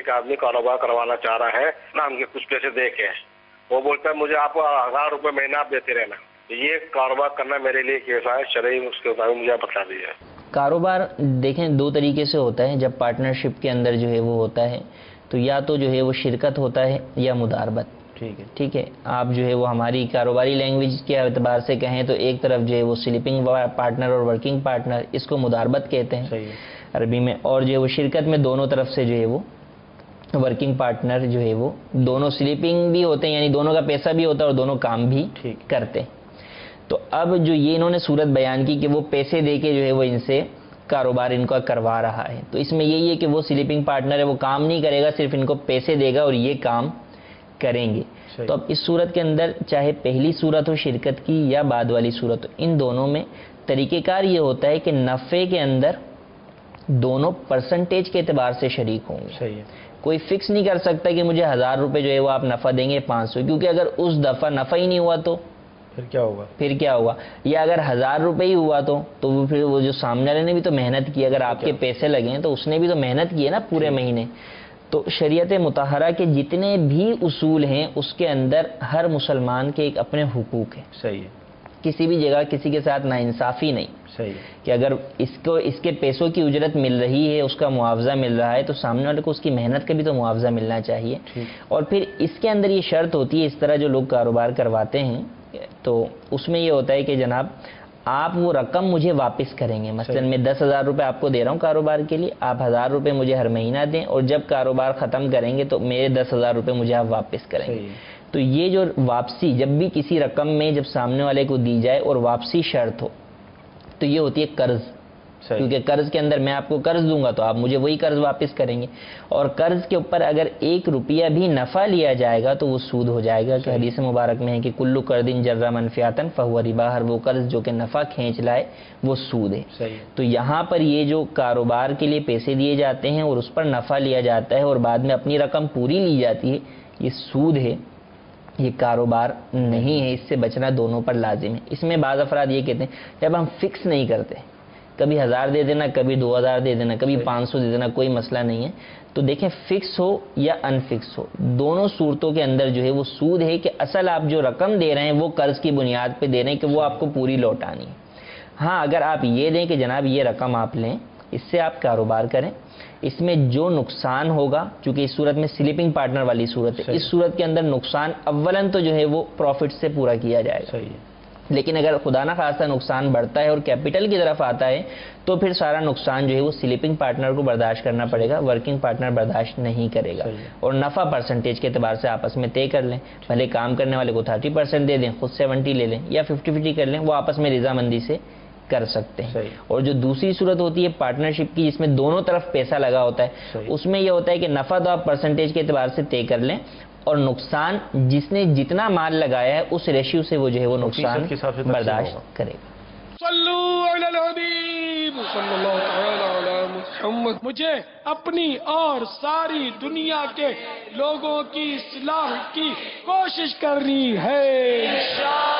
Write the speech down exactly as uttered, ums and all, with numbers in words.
ایک آدمی کاروبار کروانا چاہ رہا ہے نا، ہم کے کچھ پیسے دے کے وہ بولتا ہے مجھے آپ ہزار روپے مہینہ آپ دیتے رہنا. یہ کاروبار کرنا میرے لیے کیسا ہے شرعی، اس کے مطابق مجھے بتا دیجیے. کاروبار دیکھیں دو طریقے سے ہوتا ہے. جب پارٹنرشپ کے اندر جو ہے وہ ہوتا ہے تو یا تو جو ہے وہ شرکت ہوتا ہے یا مداربت. ٹھیک ہے ٹھیک ہے آپ جو ہے وہ ہماری کاروباری لینگویج کے اعتبار سے کہیں تو ایک طرف جو ہے وہ سلیپنگ پارٹنر اور ورکنگ پارٹنر، اس کو مداربت کہتے ہیں عربی میں. اور جو ہے وہ شرکت میں دونوں طرف سے جو ہے وہ ورکنگ پارٹنر جو ہے وہ دونوں سلیپنگ بھی ہوتے ہیں، یعنی دونوں کا پیسہ بھی ہوتا ہے اور دونوں کام بھی کرتے ہیں. تو اب جو یہ انہوں نے صورت بیان کی کہ وہ پیسے دے کے جو ہے وہ ان سے کاروبار ان کا کروا رہا ہے، تو اس میں یہی ہے کہ وہ سلیپنگ پارٹنر ہے، وہ کام نہیں کرے گا، صرف ان کو پیسے دے گا اور یہ کام کریں گے. تو اب اس صورت کے اندر چاہے پہلی صورت ہو شرکت کی یا بعد والی صورت ہو، ان دونوں میں طریقہ کار یہ ہوتا ہے کہ نفع کے اندر دونوں پرسنٹیج کے اعتبار سے شریک ہوں گے. کوئی فکس نہیں کر سکتا کہ مجھے ہزار روپے جو ہے وہ آپ نفع دیں گے پانچ سو، کیونکہ اگر اس دفعہ نفع ہی نہیں ہوا تو پھر کیا ہوگا پھر کیا ہوگا یا اگر ہزار روپے ہی ہوا تو تو وہ پھر وہ جو سامنے والے نے بھی تو محنت کی، اگر آپ کے پیسے لگے ہیں تو اس نے بھی تو محنت کی ہے نا پورے مہینے. تو شریعت مطہرہ کے جتنے بھی اصول ہیں اس کے اندر ہر مسلمان کے ایک اپنے حقوق ہیں. صحیح ہے. کسی بھی جگہ کسی کے ساتھ ناانصافی نہیں. صحیح ہے کہ اگر اس کو اس کے پیسوں کی اجرت مل رہی ہے، اس کا معاوضہ مل رہا ہے، تو سامنے والے کو اس کی محنت کا بھی تو معاوضہ ملنا چاہیے. اور پھر اس کے اندر یہ شرط ہوتی ہے، اس طرح جو لوگ کاروبار کرواتے ہیں تو اس میں یہ ہوتا ہے کہ جناب آپ وہ رقم مجھے واپس کریں گے. مثلا میں دس ہزار روپے آپ کو دے رہا ہوں کاروبار کے لیے، آپ ہزار روپے مجھے ہر مہینہ دیں اور جب کاروبار ختم کریں گے تو میرے دس ہزار روپے مجھے آپ واپس کریں گے. تو یہ جو واپسی جب بھی کسی رقم میں جب سامنے والے کو دی جائے اور واپسی شرط ہو تو یہ ہوتی ہے قرض. کیونکہ قرض کے اندر میں آپ کو قرض دوں گا تو آپ مجھے وہی قرض واپس کریں گے، اور قرض کے اوپر اگر ایک روپیہ بھی نفع لیا جائے گا تو وہ سود ہو جائے گا. کہ حدیث مبارک میں ہے کہ کلو قرض جر منفعۃ فہو ربا، ہر وہ قرض جو کہ نفع کھینچ لائے وہ سود ہے. تو یہاں پر یہ جو کاروبار کے لیے پیسے دیے جاتے ہیں اور اس پر نفع لیا جاتا ہے اور بعد میں اپنی رقم پوری لی جاتی ہے، یہ سود ہے، یہ کاروبار نہیں ہے. اس سے بچنا دونوں پر لازم ہے. اس میں بعض افراد یہ کہتے ہیں جب ہم فکس نہیں کرتے، کبھی ہزار دے دینا، کبھی دو ہزار دے دینا، کبھی پانچ سو دے دینا، کوئی مسئلہ نہیں ہے. تو دیکھیں فکس ہو یا ان فکس ہو، دونوں صورتوں کے اندر جو ہے وہ سود ہے کہ اصل آپ جو رقم دے رہے ہیں وہ قرض کی بنیاد پہ دے رہے ہیں کہ وہ آپ کو پوری لوٹانی ہے. ہاں اگر آپ یہ دیں کہ جناب یہ رقم آپ لیں، اس سے آپ کاروبار کریں، اس میں جو نقصان ہوگا، چونکہ اس صورت میں سلیپنگ پارٹنر والی صورت ہے، اس صورت کے اندر نقصان اولاً تو جو ہے وہ پروفٹ سے پورا کیا جائے گا. لیکن اگر خدا نہ خواستہ نقصان بڑھتا ہے اور کیپٹل کی طرف آتا ہے تو پھر سارا نقصان جو ہے وہ سلیپنگ پارٹنر کو برداشت کرنا پڑے گا، ورکنگ پارٹنر برداشت نہیں کرے گا. اور نفع پرسنٹیج کے اعتبار سے آپس میں طے کر لیں، بھلے کام کرنے والے کو تھرٹی پرسینٹ دے دیں، خود سیونٹی لے لیں، یا ففٹی ففٹی کر لیں، وہ آپس میں رضامندی سے کر سکتے ہیں. اور جو دوسری صورت ہوتی ہے پارٹنرشپ کی، جس میں دونوں طرف پیسہ لگا ہوتا ہے، اس میں یہ ہوتا ہے کہ نفع تو آپ پرسنٹیج کے اعتبار سے طے کر لیں اور نقصان جس نے جتنا مال لگایا ہے اس ریشیو سے وہ جو ہے وہ نقصان برداشت کرے گا. صلو علی الحبیب صلی اللہ تعالی علی محمد. مجھے اپنی اور ساری دنیا کے لوگوں کی اصلاح کی کوشش کرنی ہے.